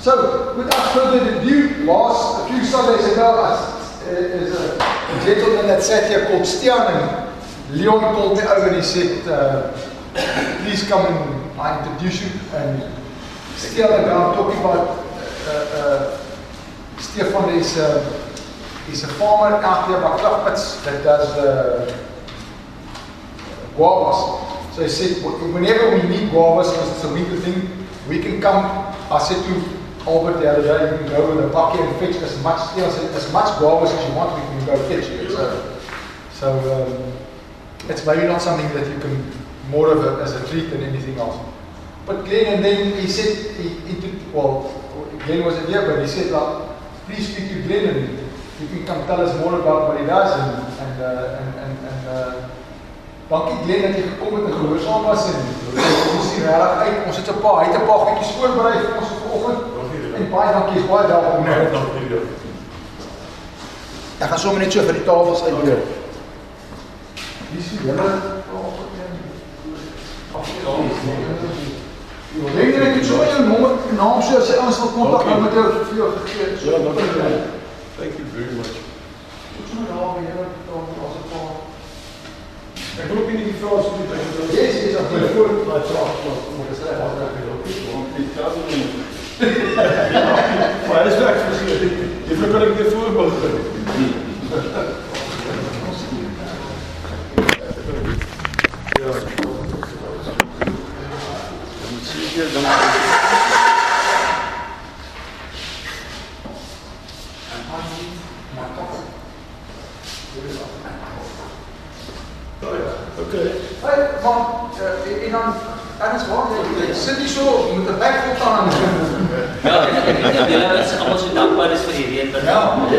So, without further ado, last a few Sundays ago, is a gentleman that sat here called Stian, and Leon called me over and he said, please come and I introduce you. And Stian, and I'm talking about Stefan is a farmer out here by Klapmuts that does guavas. So he said, whenever we need guavas, because it's a winter thing, we can come. I said to Albert the other day, you can go with a bucket and fetch as much, as much guavas as you want, we can go fetch it. So it's maybe not something that you can, more of it as a treat than anything else. But Glenn, and then he said, Glenn wasn't here, but he said, please speak to Glenn and you can come tell us more about what he does. Dankie Glenn dat jy gekom het en gehoorsaam was en ons sien regtig uit. Ons het 'n paar goedjies voorberei vir ons vanoggend. En baie dankie, is baie welkom. Dankie. Ek gaan sommer net so vir die tafels uitdeel. Wie is die hele Denk jy net so jou naam so as jy ons wil kontak hou met jou vir jou gegee. Ja, dankie. Thank you very much. Ons moet daar by julle as 'n paar. Ek wil ook nie die vrae so die tyd. Yes, as jy voor my vraag maar dis reg, want die kan nie. Maar dis reg verskil. Jy kan ek weer voorbeeld gee. Ja. Dan sien jy dan okay. Hey, man, en dan is waar, jy sit hier so met 'n bek vol aan. Ja, ek julle is almal so dankbaar is vir die reën wat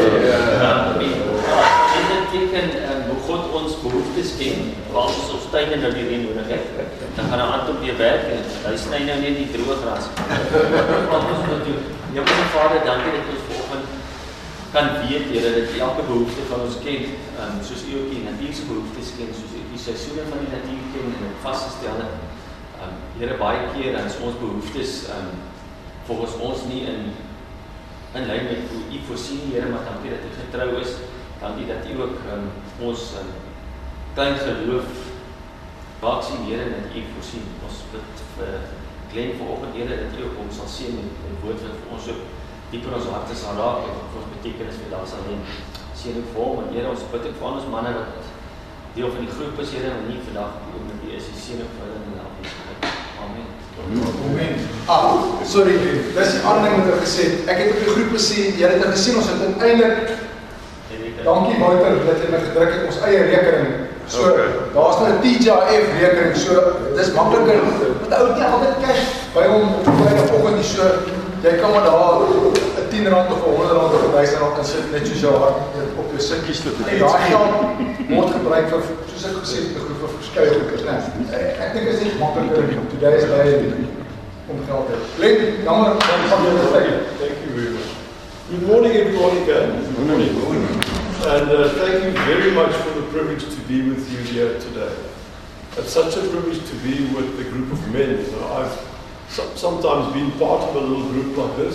en dit teken hoe God ons behoeftes ken, waar ons ons tuine nou die reën nodig het. Dan gaan 'n aantal weer werk en hy sny nou net die droë gras. Wat ons moet doen. Hemelse Vader, dankie dat ons vanoggend kan weet, Here, dat jy elke behoefte van ons ken, soos U ook die natuurlike behoeftes ken, soos U die seisoene van die natuur ken en dit vasgestel het. Here, baie keer dan is ons behoeftes volgens ons nie in lyn met hoe U voorsien, Here, maar dankie dat U getrou is. Dankie dat U ook ons klein geloof raak sien, Here, dat U voorsien. Ons bid vir Glenn vanoggend, Here, dat U ook hom sal seën met die woord wat vir ons ook diep in ons harte sal raak en vir ons betekenis vir daar sal hê. Seën ook vir hom, en Here, ons bid ook vir ons manne wat deel van die groep is, Here, en nie vandag die oomblik is, die seën ook vir hulle en help ons. Amen. Amen. Sorry, dis die ander ding wat ek gesê het. Ek het op die groep gesê, jy het gesien, ons het uiteindelik, dankie Wouter, dat jy my gedruk het, ons eie rekening. So, daar is nou 'n TGIF rekening, so, dis makliker, met ou nie altyd cash by hom op die vrydagoggend nie, so, jy kan maar daar 'n R10 of R100 of R1000 insit, net soos jou hart op jou sitjies te doen. En daai geld word gebruik vir, soos ek gesê het, 'n groep van verskeie goeders, né? Ek dink is net makliker today is day om geld te hê. Glenn, jammer, van jou tyd. Thank you very much. Good morning, everyone again. Good morning. And thank you very much for the privilege to be with you here today. It's such a privilege to be with a group of men. You know, I've sometimes been part of a little group like this,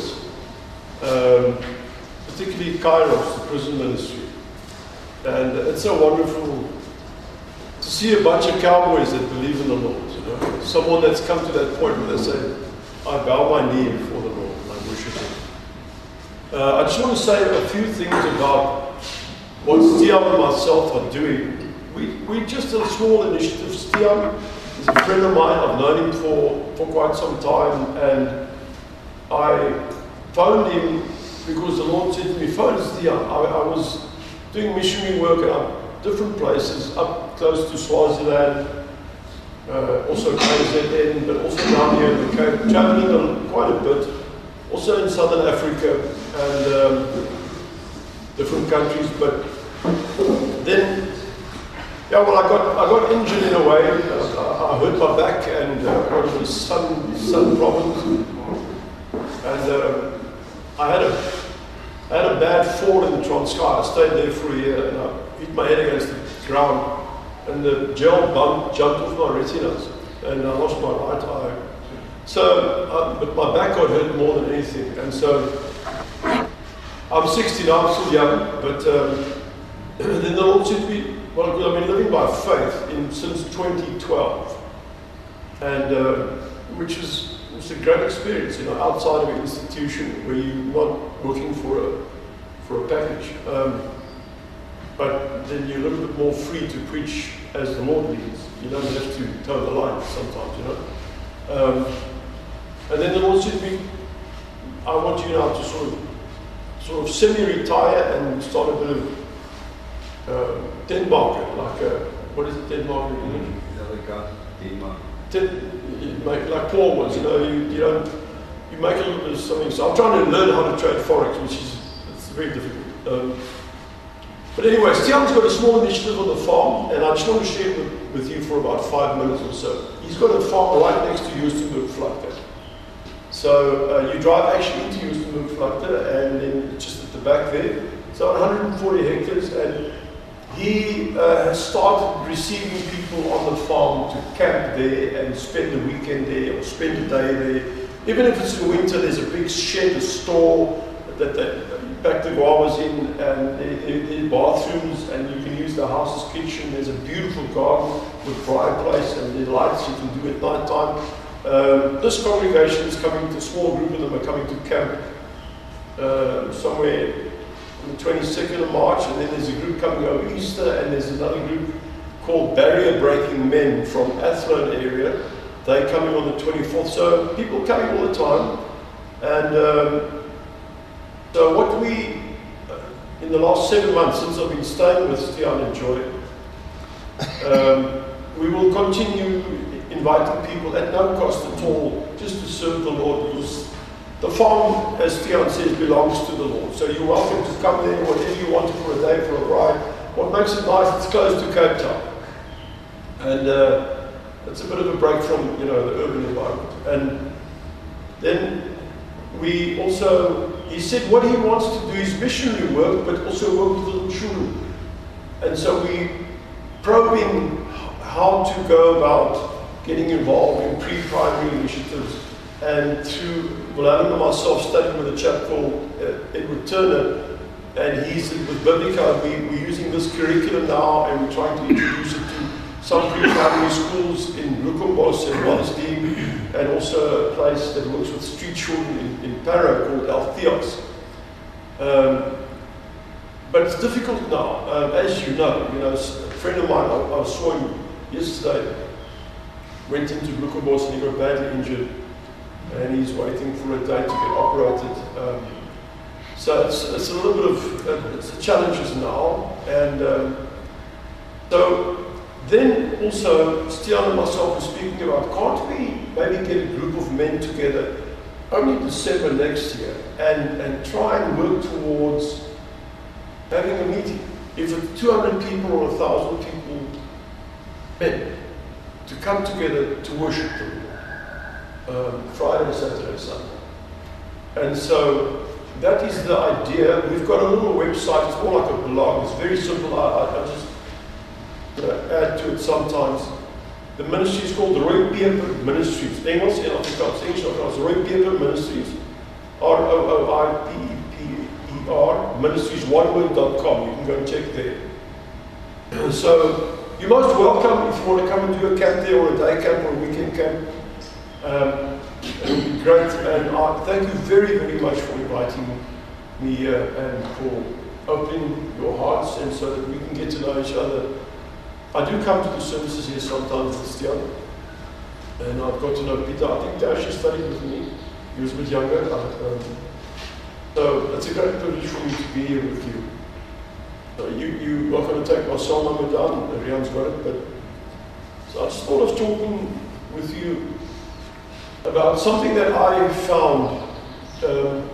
particularly Kairos, the prison ministry. And it's so wonderful to see a bunch of cowboys that believe in the Lord. You know, someone that's come to that point where they say, I bow my knee before the Lord and I worship Him. I just want to say a few things about what Stian and myself are doing. We just a small initiative. Stian is a friend of mine. I've known him for quite some time, and I phoned him because the Lord said to me, phone Stian. I was doing missionary work at different places, up close to Swaziland, also KZN, but also down here in the Cape, traveling quite a bit, also in Southern Africa and different countries, but then, yeah, well, I got injured in a way. I hurt my back and got a sun problems, and I had a bad fall in Transkei. I stayed there for a year, and I hit my head against the ground, and the gel bump jumped off my retinas, and I lost my right eye. So, but my back got hurt more than anything, and so I'm 60 now, I'm still young, but then the Lord said to me, well, I've been living by faith since 2012, and which is a great experience, you know, outside of an institution where you're not looking for a package, but then you're a little bit more free to preach as the Lord leads. You don't have to toe the line sometimes, you know. And then the Lord said to me, I want you now to sort of semi-retire and start a bit of Denmark, like what is it, Denmark in English? Like Paul was, you know, you make a little bit of something. So I'm trying to learn how to trade forex, which is very difficult. But anyway, Stian's got a small initiative on the farm, and I just want to share it with you for about 5 minutes or so. He's got a farm right next to Joostenburg-Vlakte. So you drive actually into Joostenburg-Vlakte, and then just at the back there, it's 140 hectares, and he has started receiving people on the farm to camp there and spend the weekend there or spend a day there. Even if it's in winter, there's a big shed, a store that they pack the guavas in, and there are bathrooms, and you can use the house's kitchen. There's a beautiful garden with fireplace, and there are lights you can do at night time. This congregation is coming, a small group of them are coming to camp somewhere on the 22nd of March, and then there's a group coming over Easter, and there's another group called Barrier Breaking Men from Athlone area. They're coming on the 24th, so people coming all the time. And so what we, in the last 7 months since I've been staying with Stian and Joy, we will continue inviting people at no cost at all, just to serve the Lord, because the farm, as Stian says, belongs to the Lord. So you're welcome to come there, whatever you want for a day, for a ride. What makes it nice, it's close to Cape Town. And it's a bit of a break from, you know, the urban environment. And then we also, he said what he wants to do is missionary work, but also work with little children. And so we probing how to go about getting involved in pre-primary initiatives. And through Wilhelm and myself studying with a chap called Edward Turner, and he's with Biblica, we're using this curriculum now, and we're trying to introduce it to some pre-primary schools in Lukumbos and Wallisdeep, and also a place that works with street children in Para called Altheos. But it's difficult now, as you know, a friend of mine, I saw him yesterday, went into Lukumbos and he got badly injured, and he's waiting for a day to get operated. So it's a little bit of it's challenges now, and so then also Stian and myself were speaking about, can't we maybe get a group of men together only December next year and try and work towards having a meeting? If it's 200 people or 1,000 people, men, to come together to worship the Lord, Friday, Saturday, Sunday. And so that is the idea. We've got a little website, it's more like a blog, it's very simple. I just add to it sometimes. The ministry is called Roy Pieper Ministries. Engels en Afrikaans. Engels en Afrikaans. Roy Pieper Ministries. ROOIPER Ministries, oneword.com. You can go and check there. So you're most welcome if you want to come and do a camp there, or a day camp, or a weekend camp. It would be great. And I thank you very, very much for inviting me here and for opening your hearts, and so that we can get to know each other. I do come to the services here sometimes with Stian, and I've got to know Peter. I think Dash studied with me. He was a bit younger. So it's a great privilege for me to be here with you. You're not going to take my cell number down, Rian's got it, but so I just thought of talking with you about something that I found well,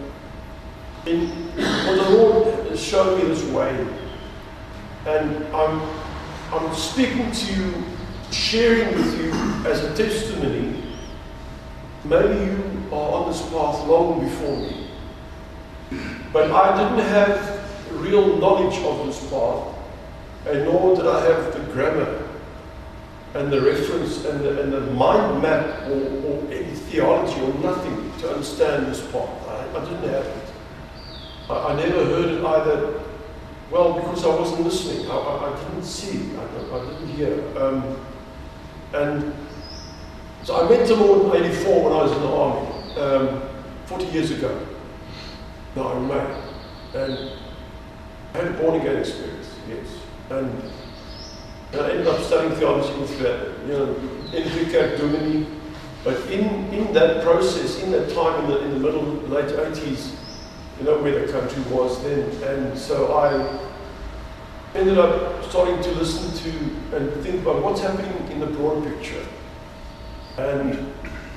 the Lord has shown me this way, and I'm speaking to you, sharing with you as a testimony. Maybe you are on this path long before me, but I didn't have real knowledge of this path, and nor did I have the grammar and the reference and the mind map or any theology or nothing to understand this part. I didn't have it. I never heard it either, well, because I wasn't listening. I didn't see, I didn't hear. And so I met the Lord in 84 when I was in the army, 40 years ago, now in May. And I had a born-again experience, yes. And I ended up studying theology with Enrique Domini. But in that process, in that time in the late 80s, you know where the country was then. And so I ended up starting to listen to and think about what's happening in the broader picture. And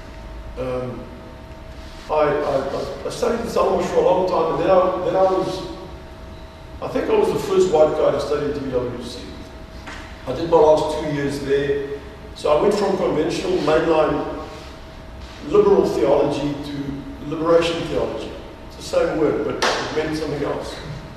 I studied Stellenbosch for a long time, and then I think I was the first white guy to study at DWC. I did my last 2 years there. So I went from conventional mainline liberal theology to liberation theology. It's the same word, but it meant something else.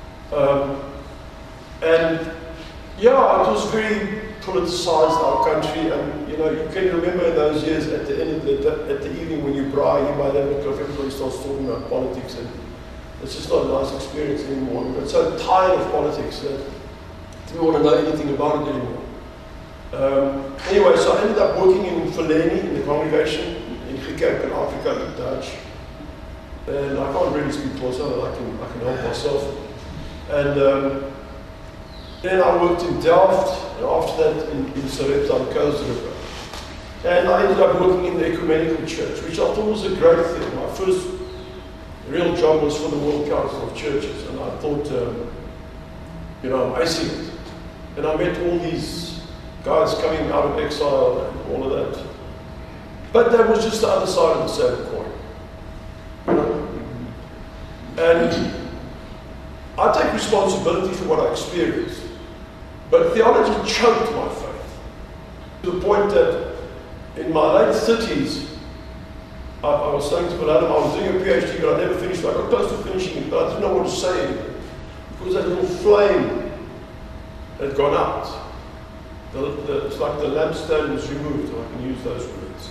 And yeah, it was very politicized, our country, and you know, you can remember in those years at the end of at the evening when you braai, by then everybody starts talking about politics, and it's just not a nice experience anymore. We got so tired of politics that we don't want to know anything about it anymore. Anyway, so I ended up working in Fulani, in the congregation, in Cape and Africa, in Dutch. And I can't really speak Xhosa, but I can help myself. And then I worked in Delft, and after that in Sarepta on Coast River. And I ended up working in the ecumenical church, which I thought was a great thing. My first real job was for the World Council of Churches, and I thought, you know, I'm acing it. And I met all these guys coming out of exile and all of that. But that was just the other side of the same coin. You know? And I take responsibility for what I experienced. But theology choked my faith. To the point that in my late 30s, I was saying to Malalam, I was doing a PhD, but I never finished it. I got close to finishing it, but I didn't know what to say. Because that little flame had gone out. It's like the lampstand was removed, I can use those words.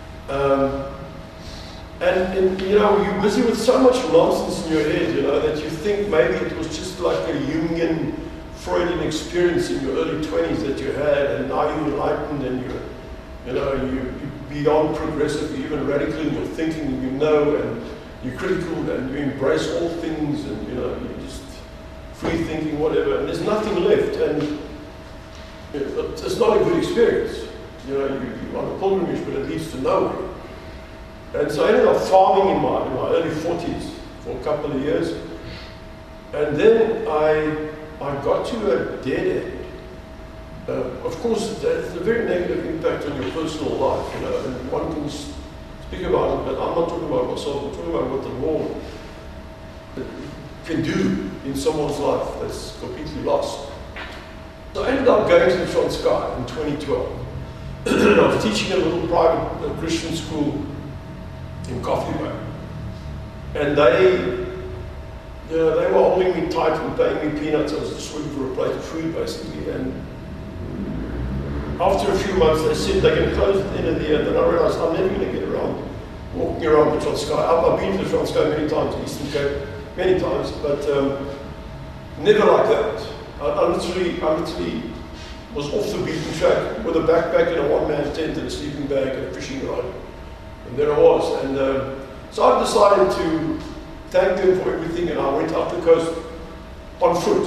And you know, you're busy with so much nonsense in your head, you know, that you think maybe it was just like a Jungian, Freudian experience in your early 20s that you had, and now you're enlightened and you're beyond progressive, you're even radical in your thinking, and you know, and you're critical, and you embrace all things, and you know, you're just free thinking, whatever, and there's nothing left, and it's not a good experience. You know, you're on a pilgrimage, but it leads to nowhere. And so I ended up farming in my early 40s for a couple of years. And then I got to a dead end. Of course, that's a very negative impact on your personal life, you know, and one can speak about it, but I'm not talking about myself, I'm talking about what the Lord can do in someone's life that's completely lost. So I ended up going to the Transkei in 2012. I was teaching a little private Christian school in Coffee Bay. And they were holding me tight and paying me peanuts. I was just working for a plate of food, basically. And after a few months, they said they're going to close at the end of the year. Then I realized I'm never going to get around walking around the Transkei. I've been to the Transkei many times, Eastern Cape, many times, but never like that. I literally was off the beaten track with a backpack and a one-man tent and a sleeping bag and a fishing rod. And there I was. And so I decided to thank them for everything, and I went up the coast on foot.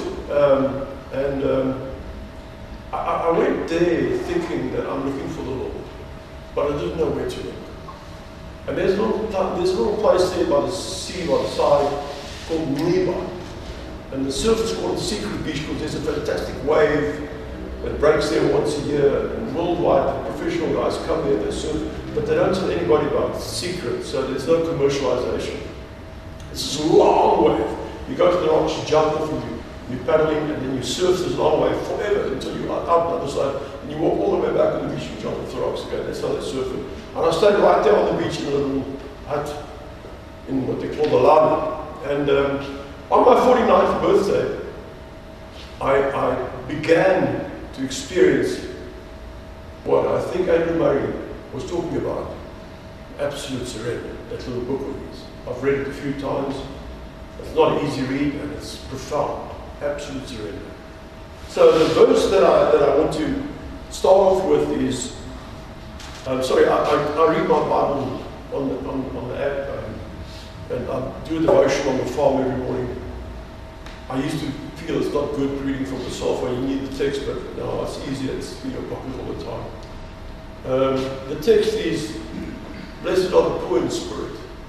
I went there thinking that I'm looking for the Lord, but I didn't know where to look. And there's a little place there by the sea, by the side, called Niba. And the surf is called the Secret Beach because there's a fantastic wave that breaks there once a year, and worldwide the professional guys come there, they surf, but they don't tell anybody about the secret, so there's no commercialization. It's this long wave. You go to the rocks, you jump off, and you're paddling, and then you surf this long wave forever until you're out on the other side, and you walk all the way back on the beach and jump off the rocks again. That's how they surf it. And I stayed right there on the beach in a little hut in what they call the Lana. And on my 49th birthday, I began to experience what I think Andrew Murray was talking about, Absolute Surrender, that little book of his. I've read it a few times. It's not an easy read, and it's profound. Absolute surrender. So the verse that I want to start off with is, I read my Bible on the app, and I do a devotion on the farm every morning. I used to feel it's not good reading from the cell phone, you need the text, but now it's easier, it's in your pocket all the time. The text is, blessed are the poor in spirit,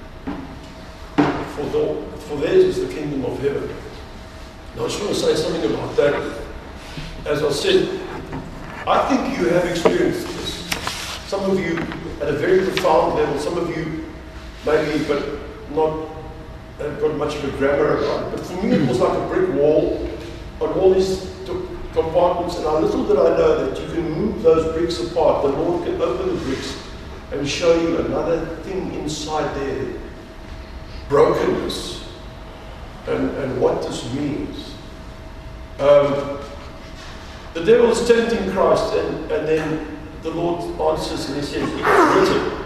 for theirs is the kingdom of heaven. Now I just want to say something about that. As I said, I think you have experienced this. Some of you at a very profound level, some of you maybe, but not have got much of a grammar about it. But for me it was like a brick wall on all these compartments, and little did I know that you can move those bricks apart. The Lord can open the bricks and show you another thing inside there. Brokenness. And what this means. The devil is tempting Christ, and then the Lord answers and he says, it's written.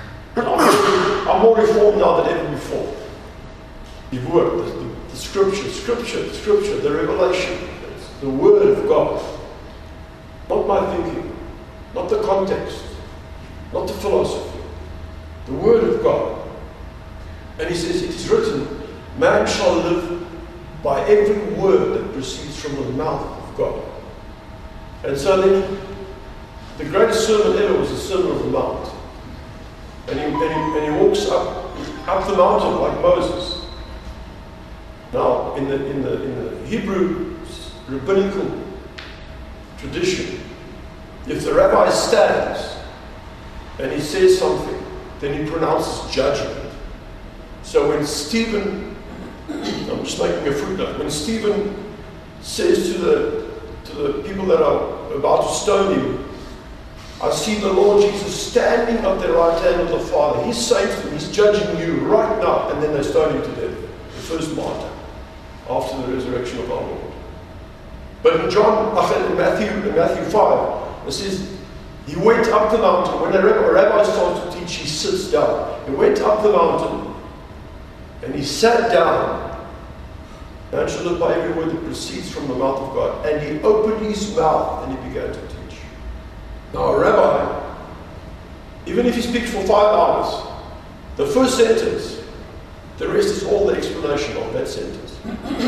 I'm more reformed now than ever before. The word, the scripture, the revelation, the word of God. Not my thinking, not the context, not the philosophy. The word of God. And he says, it is written, man shall live by every word that proceeds from the mouth of God. And so then, the greatest sermon ever was the Sermon on the Mount. And he walks up the mountain like Moses. Now, in the Hebrew rabbinical tradition, if the rabbi stands and he says something, then he pronounces judgment. So when Stephen, I'm just making a footnote, when Stephen says to the people that are about to stone him, I see the Lord Jesus standing at the right hand of the Father. He's saying to them, he's judging you right now, and then they stone him to death. The first martyr after the resurrection of our Lord. But in Matthew 5, it says, he went up the mountain. When a rabbi starts to teach, he sits down. He went up the mountain, and he sat down. Man shall live by every word that proceeds from the mouth of God. And he opened his mouth and he began to teach. Now a rabbi, even if he speaks for 5 hours, the first sentence, the rest is all the explanation of that sentence.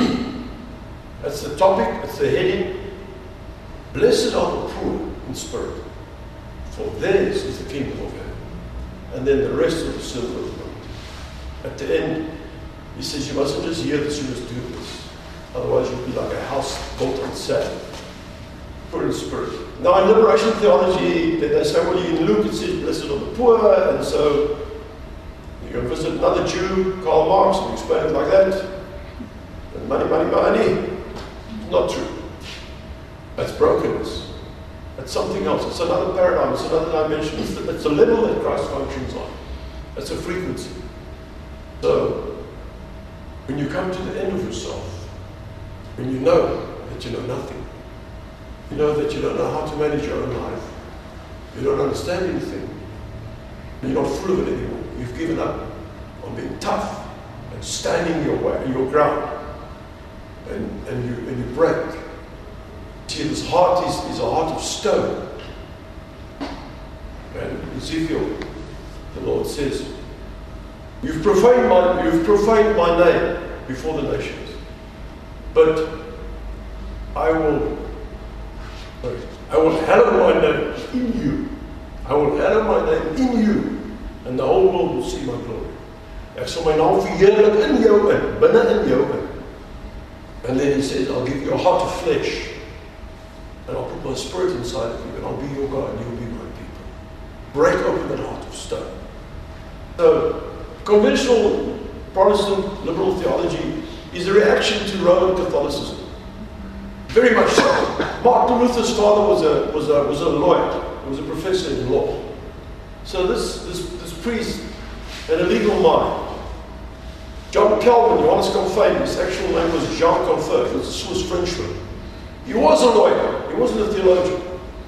That's the topic, that's the heading. Blessed are the poor in spirit, for theirs is the kingdom of heaven. And then the rest of the Sermon on the Mount. At the end, he says, you mustn't just hear this, you must do this. Otherwise you'll be like a house built on sand. Poor in spirit. Now in liberation theology, they say, well, in Luke it says, blessed are the poor, and so you go visit another Jew, Karl Marx, and explain it like that. And money. Not true. That's brokenness. That's something else. It's another paradigm. It's another dimension. It's the level that Christ functions on. That's a frequency. So, when you come to the end of yourself, when you know that you know nothing, you know that you don't know how to manage your own life, you don't understand anything, and you're not full of it anymore. You've given up on being tough and standing your ground, and you break. See, this heart is a heart of stone. And Ezekiel, the Lord says, you've profaned my name before the nations, but I will hallow my name in you. I will hallow my name in you, and the whole world will see my glory. Ek sal my naam verheerlik in jou in, binne in jou in. And then he says, I'll give you a heart of flesh, and I'll put my spirit inside of you, and I'll be your God, and you'll be my people. Break open that heart of stone. So, conventional Protestant liberal theology is a reaction to Roman Catholicism. Very much so. Martin Luther's father was a lawyer. He was a professor in law. So this priest had a legal mind. John Calvin, Johannes Calvin, his actual name was Jean Calvin. He was a Swiss Frenchman. He was a lawyer. He wasn't a theologian.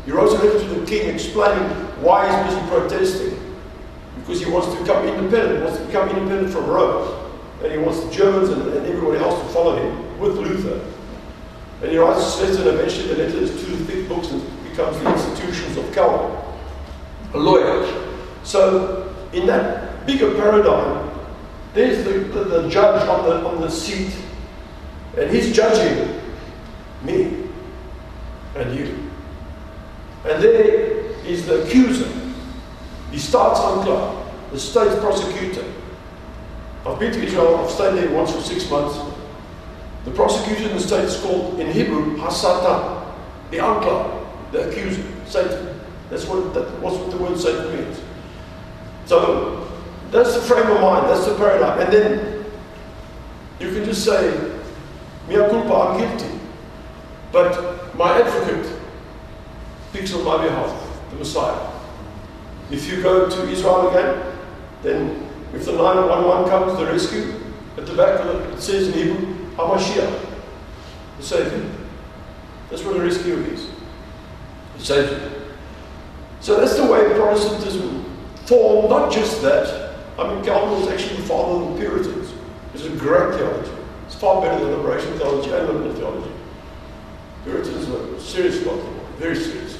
He wrote a letter to the king explaining why he's busy protesting. Because he wants to become independent, he wants to become independent from Rome. And he wants the Germans and everybody else to follow him with Luther. And he writes this letter, and eventually the letter is 2 thick books and becomes the Institutions of Calvin. A lawyer. So, in that bigger paradigm, there's the judge on the seat, and he's judging me and you. And there is the accuser. He starts Ankla, the state prosecutor. I've been to Israel, I've stayed there once for 6 months. The prosecutor in the state is called, in Hebrew, Hasatan, the Ankla, the accuser, Satan. That's what the word Satan means. So, that's the frame of mind, that's the paradigm. And then, you can just say, mea culpa, I'm guilty. But my advocate speaks on my behalf, the Messiah. If you go to Israel again, then if the 911 comes to the rescue, at the back of it says in Hebrew, HaMashiach, the Savior. That's what a rescue is. The Savior. So that's the way Protestantism formed, not just that. I mean, Calvin was actually the father of the Puritans. It's a great theology. It's far better than liberation theology and liberal theology. Puritans were serious about them, very serious.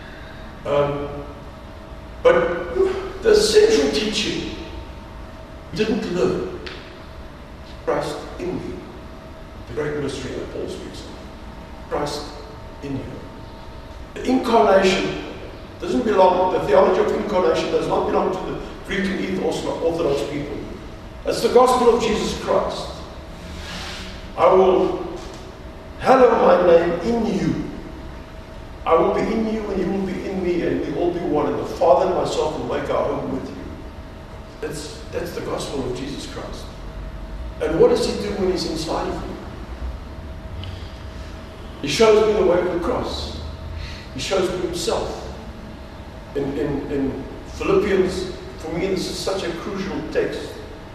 But the central teaching didn't learn Christ in me. The great mystery that Paul speaks of. Christ in you. The incarnation doesn't belong, the theology of incarnation does not belong to the Greek and Orthodox people. It's the gospel of Jesus Christ. I will hallow my name in you. I will be in you and you will be in me, and we all be one, and the Father and myself will make our home with you. That's the gospel of Jesus Christ. And what does he do when he's inside of you? He shows me the way of the cross. He shows me himself. In Philippians, for me this is such a crucial text.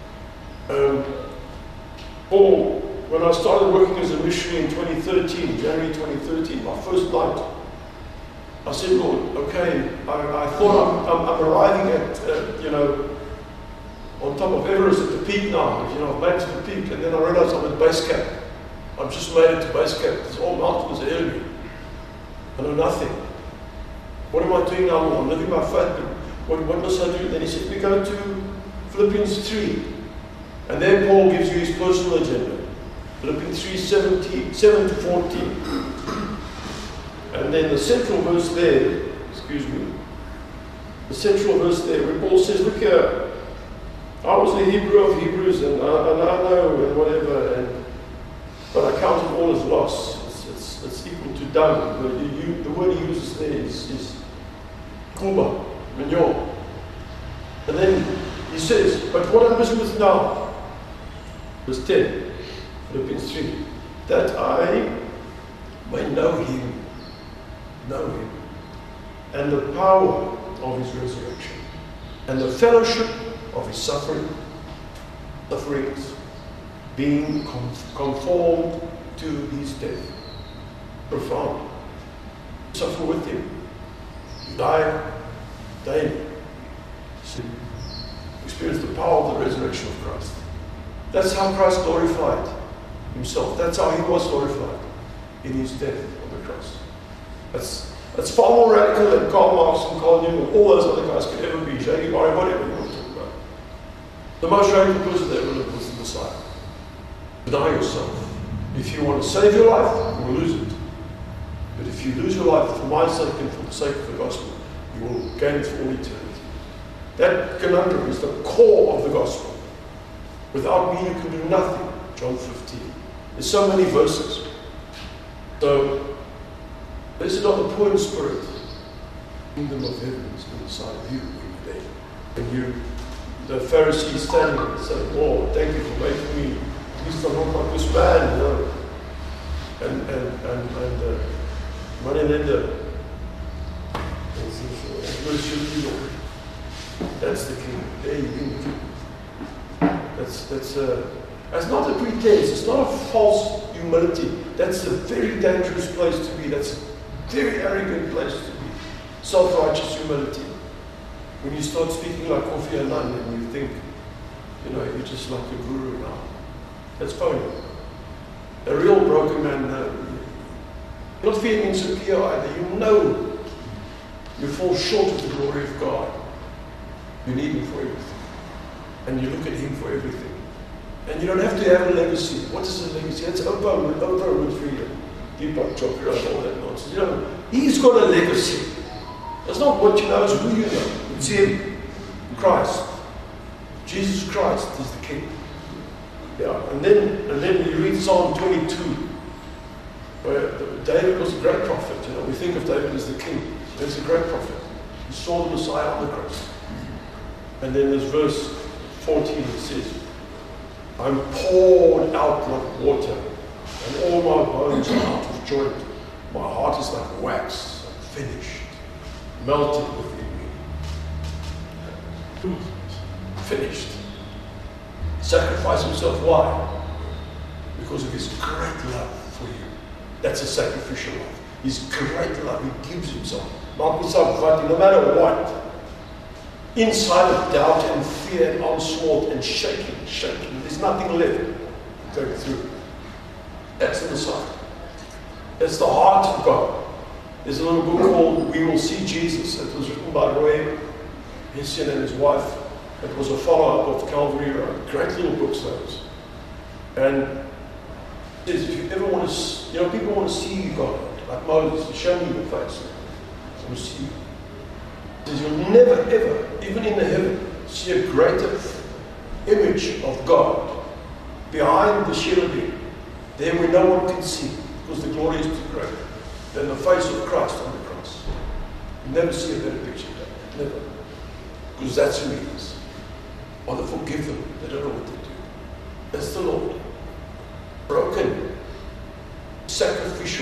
Paul, when I started working as a missionary in 2013, January 2013, my first night, I said, Lord, okay, I thought I'm arriving at, on top of Everest at the peak now. I've made it to the peak, and then I realized I'm at base camp. I've just made it to base camp. This whole mountain is ahead of me. I know nothing. What am I doing now, Lord? I'm living by faith, but what must I do? Then he said, we go to Philippians 3. And there Paul gives you his personal agenda. Philippians 3, 7 to 14. And then the central verse there, the central verse there where Paul says, look here, I was the Hebrew of Hebrews, and I know, and whatever, but I count it all as loss. It's equal to dung. The word he uses there is kuba, manure. And then he says, but what I'm busy with now, verse 10, Philippians 3, that I may know him, and the power of his resurrection, and the fellowship of his sufferings, being conformed to his death. Profound. Suffer with him. Die daily. Experience the power of the resurrection of Christ. That's how Christ glorified himself. That's how he was glorified, in his death on the cross. That's far more radical than Karl Marx and Carl Jung and all those other guys could ever be. Shaggy Barry, whatever you want to talk about. The most radical person that ever lived was the Messiah. Deny yourself. If you want to save your life, you will lose it. But if you lose your life for my sake and for the sake of the gospel, you will gain it for all eternity. That conundrum is the core of the gospel. Without me, you can do nothing. John 15. There's so many verses. So, this is not the poor in spirit. The kingdom of heaven is inside of you. And the Pharisees standing and saying, oh, thank you for making me at least I'm not like this man, And Moneylender, that's the king. There you go. That's not a pretense. It's not a false humility. That's a very dangerous place to be. That's a very arrogant place to be. self-righteous humility. When you start speaking like Kofi Annan and you think, you know, you're just like a guru now. That's phony. A real broken man, you're not feeling insecure either. You know you fall short of the glory of God. You need Him for everything. And you look at Him for everything. And you don't have to have a legacy. What is a legacy? It's Oprah Winfrey, Deepak Chopra, and all that nonsense. You know, He's got a legacy. It's not what you know, it's who you know. It's Him, Christ. Jesus Christ is the King. Yeah, and then you read Psalm 22, where David was a great prophet. You know, we think of David as the king. He's a great prophet. He saw the Messiah on the cross. And then there's verse 14 that says, I'm poured out like water, and all my bones are out of joint. My heart is like wax, finished, melted within me. Finished. Sacrifice Himself. Why? Because of His great love for you. That's a sacrificial love. His great love. He gives Himself. No matter what. Inside of doubt and fear and onslaught and shaking. There's nothing left going through. That's the Messiah. That's the heart of God. There's a little book called We Will See Jesus. It was written by Roy Hession and his wife. It was a follow-up of Calvary Road. Great little books, those. And it says, if you ever want to, you know, people want to see God, like Moses, show me your face. I want to see you. It says, you'll never, ever, even in the heaven, see a greater image of God behind the cherubim. There where no one can see, because the glory is too great, than the face of Christ on the cross. You never see a better picture of that. Never. Because that's who He is. Father, forgive them. They don't know what they do. That's the Lord. Broken. Sacrificial.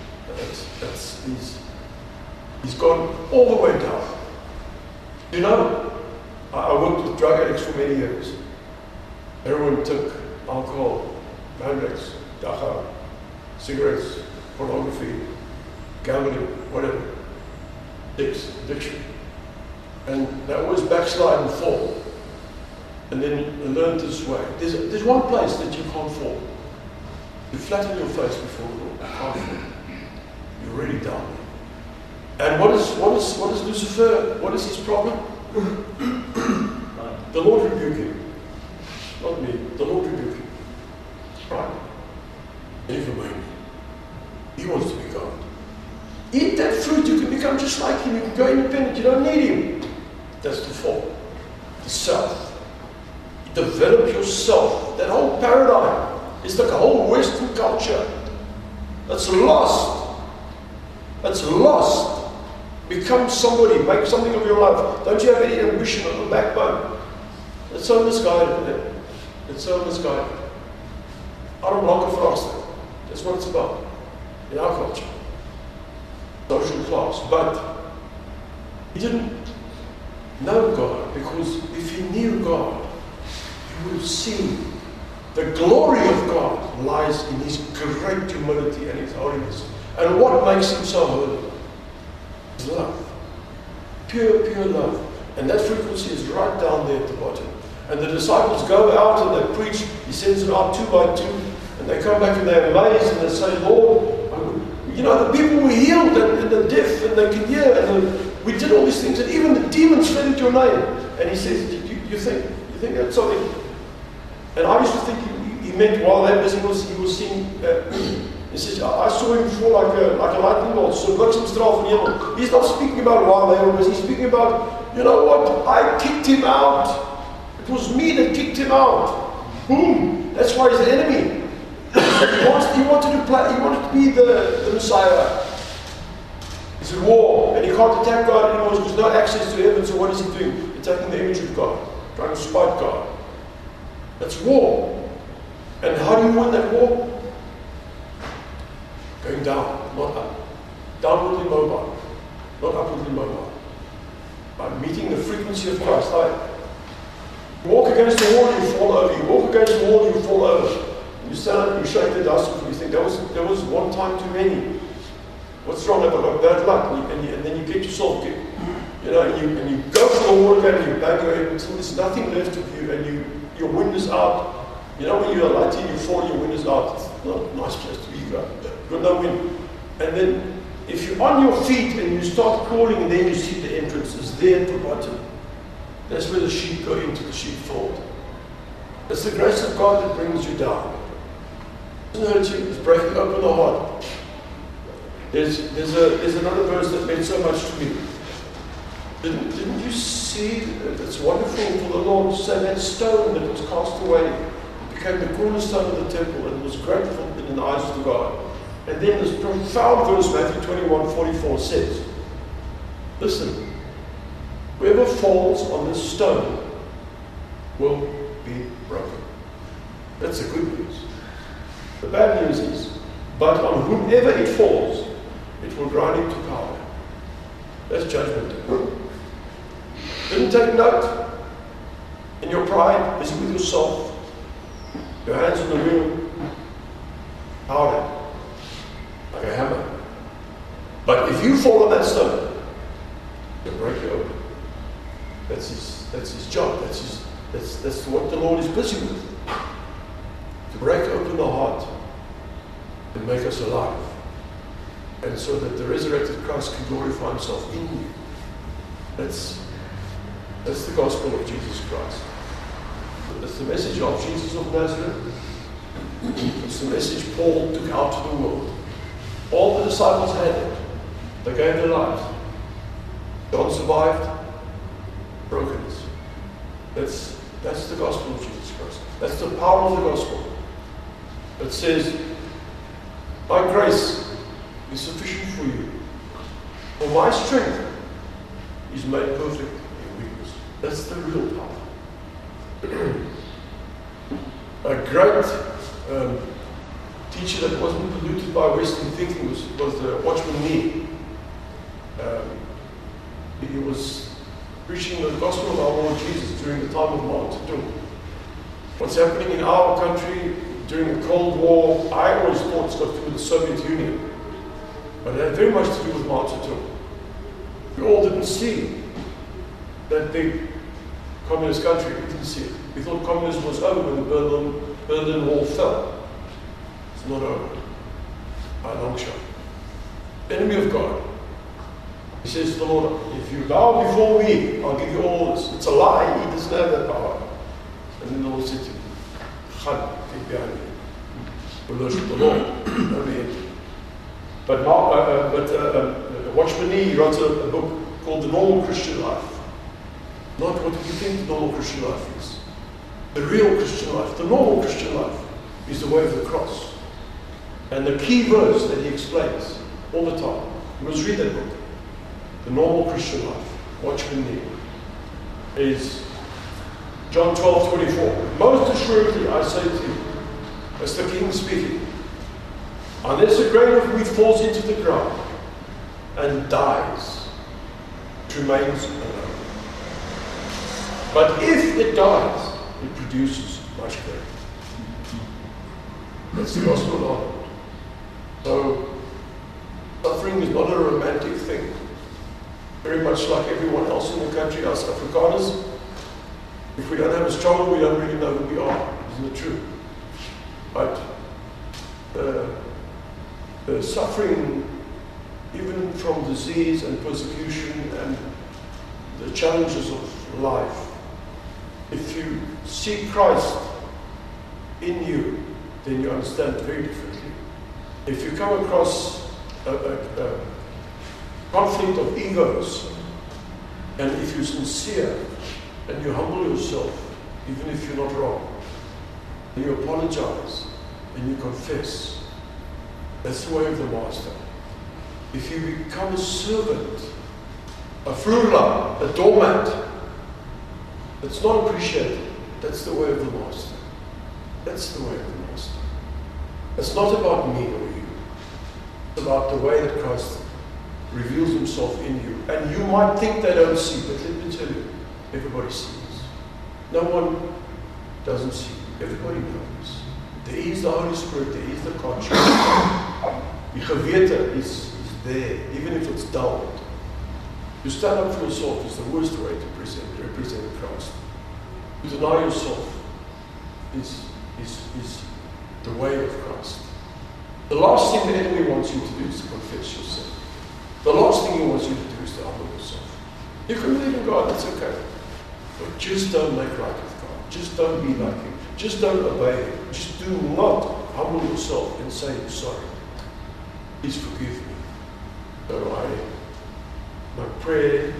He's gone all the way down. You know, I worked with drug addicts for many years. Everyone took alcohol, Mandrax, Dachau, cigarettes, pornography, gambling, whatever. Addiction. And they always backslide and fall. And then you learn this way. There's one place that you can't fall. You flatten your face before the Lord. You can't fall. You're already down. And what is Lucifer? What is his problem? The Lord rebuke him. Not me. The Lord rebuke him. Right? Never mind. He wants to be God. Eat that fruit, you can become just like Him. You can go independent. You don't need Him. That's the fall. The self. Develop yourself. That whole paradigm is like a whole Western culture. That's lost. That's lost. Become somebody. Make something of your life. Don't you have any ambition or backbone? It's so misguided. It's so misguided. Aaron Blocker Frost. That's what it's about in our culture. Social class. But he didn't know God, because if he knew God, he would have seen the glory of God lies in His great humility and His holiness. And what makes Him so holy? His love. Pure, pure love. And that frequency is right down there at the bottom. And the disciples go out and they preach. He sends them out 2 by 2. And they come back and they're amazed and they say, Lord, you know, the people were healed and the deaf and they can hear. And we did all these things. And even the demons fled at your name. And He says, you think that's something? And I used to think he meant while they busy he was seeing. He says, I saw him before like a lightning bolt. So bliksemstraal van hemel. He's not speaking about while they were busy. He's speaking about, you know what? I kicked him out. It was me that kicked him out. Boom. That's why he's the enemy. He wanted to be the Messiah. He's at war, and he can't attack God anymore. There's no access to heaven. So what is he doing? Attacking the image of God, trying to spite God. That's war. And how do you win that war? Going down, not up. Downwardly mobile, not upwardly mobile. By meeting the frequency of Christ. You walk against the wall, you fall over. You walk against the wall, you fall over. You stand up, you shake the dust off, and you think, that was one time too many. What's wrong? I've got bad luck. And then you get yourself, and you go for the water and you bang your head until there's nothing left of you, and your wind is out. You know when you're lighty and you fall, your wind is out. It's not a nice place to be. You've got no wind. And then if you're on your feet and you start crawling, and then you see the entrance is there at the bottom. That's where the sheep go into the sheepfold. It's the grace of God that brings you down. It doesn't hurt you. It's breaking open the heart. There's another verse that meant so much to me. Didn't you see that it's wonderful for the Lord to say that stone that was cast away became the cornerstone of the temple and was grateful in the eyes of God. And then this profound verse, Matthew 21:44 says, listen, whoever falls on this stone will be broken. That's the good news. The bad news is, but on whomever it falls, it will grind him to powder. That's judgment day. Didn't take note. In your pride, busy with yourself, your hands on the wheel, powder, like a hammer. But if you fall on that stone, you'll break it open. That's his job. That's what the Lord is busy with. To break open the heart and make us alive. And so that the resurrected Christ can glorify himself in you. That's the gospel of Jesus Christ. That's the message of Jesus of Nazareth. It's the message Paul took out to the world. All the disciples had it. They gave their lives. John survived. Brokenness. That's the gospel of Jesus Christ. That's the power of the gospel. It says, my grace is sufficient for you. For my strength is made perfect in weakness. That's the real power. A great teacher that wasn't polluted by Western thinking was the Watchman Nee. He was preaching the gospel of our Lord Jesus during the time of Mao Zedong. What's happening in our country during the Cold War, I always thought it's got to do with the Soviet Union. But it had very much to do with Mao Zedong. We all didn't see that big communist country. We didn't see it. We thought communism was over when the Berlin Wall fell. It's not over. By a long shot. Enemy of God. He says to the Lord, if you bow before me, I'll give you all this. It's a lie. He doesn't have that power. And then the Lord said to him, Khan, get behind me. We'll worship the Lord. But Watchman Nee wrote a book called The Normal Christian Life. Not what you think the normal Christian life is. The real Christian life, the normal Christian life, is the way of the cross. And the key verse that he explains all the time, you must read that book, The Normal Christian Life, Watchman Nee, is John 12:24. Most assuredly I say to you, as the King speaking, unless a grain of wheat falls into the ground and dies, it remains alone. But if it dies, it produces much grain. That's the gospel of the Lord. So, suffering is not a romantic thing. Very much like everyone else in the country, us Afrikaners, if we don't have a struggle, we don't really know who we are. Isn't it true? But the suffering, even from disease and persecution and the challenges of life, if you see Christ in you, then you understand very differently. If you come across a conflict of egos, and if you're sincere and you humble yourself, even if you're not wrong, and you apologize and you confess, that's the way of the Master. If you become a servant, a frula, a doormat, it's not appreciated. That's the way of the Master. That's the way of the Master. It's not about me or you. It's about the way that Christ reveals himself in you. And you might think they don't see, but let me tell you, everybody sees. No one doesn't see. Everybody knows. There is the Holy Spirit, there is the conscience. Die gewete is there, even if it's dulled. To stand up for yourself is the worst way to represent Christ. To deny yourself is the way of Christ. The last thing the enemy wants you to do is to confess your sin. The last thing he wants you to do is to humble yourself. You can believe in God, that's okay. But just don't make right with God. Just don't be like him. Just don't obey him. Just do not humble yourself and say, sorry. Please forgive me. So my prayer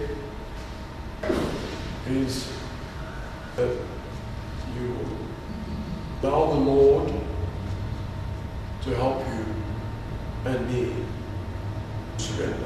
is that you will allow the Lord to help you and me surrender.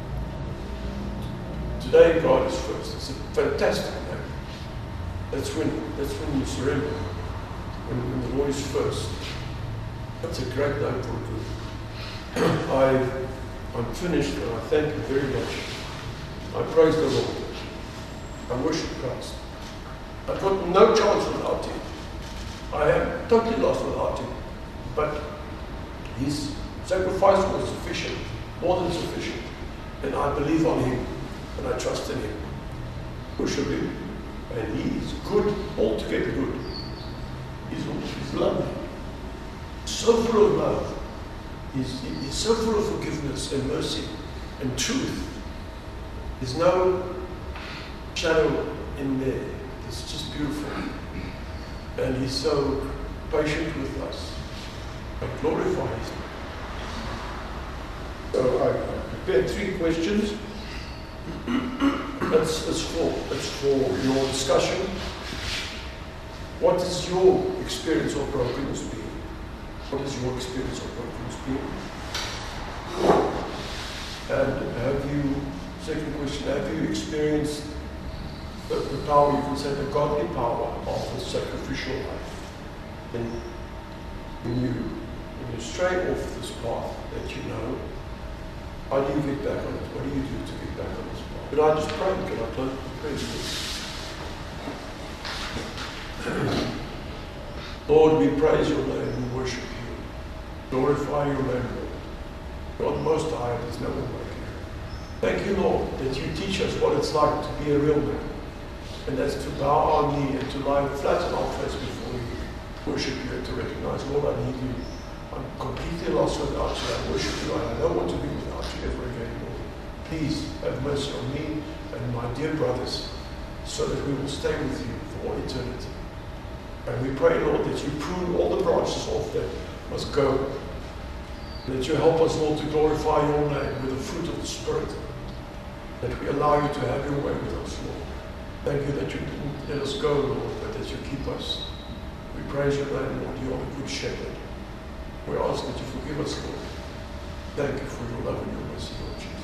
Today, God is first. It's a fantastic name. That's when you surrender. When the Lord is first. That's a great name for good. I'm finished, and I thank you very much. I praise the Lord. I worship Christ. I've got no chance without him. I am totally lost without him. But his sacrifice was sufficient, more than sufficient. And I believe on him, and I trust in him. Worship him. And he is good, altogether good. He's love. So full of love. He's so full of forgiveness and mercy and truth. There's no shadow in there. It's just beautiful. And he's so patient with us. I glorify his name. So I prepared 3 questions. It's for your discussion. What is your experience of brokenness been? What is your experience of brokenness been? And second question, have you experienced the power, you can say the godly power of the sacrificial life? And when you stray off this path that you know, how do you get back on it? What do you do to get back on this path? Can I just pray? Can I close the prayer, please? Lord, we praise your name and worship you. Glorify your name, Lord. God most high, there's no one like you. Thank you, Lord, that you teach us what it's like to be a real man. And that's to bow our knee and to lie flat on our face before you, worship you and to recognize, Lord, I need you. I'm completely lost without you. I worship you. I don't want to be without you ever again, Lord. Please have mercy on me and my dear brothers so that we will stay with you for all eternity. And we pray, Lord, that you prune all the branches off that must go. And that you help us, Lord, to glorify your name with the fruit of the Spirit. That we allow you to have your way with us, Lord. Thank you that you didn't let us go, Lord, but that you keep us. We praise your name, Lord. You are the good shepherd. We ask that you forgive us, Lord. Thank you for your love and your mercy, Lord Jesus.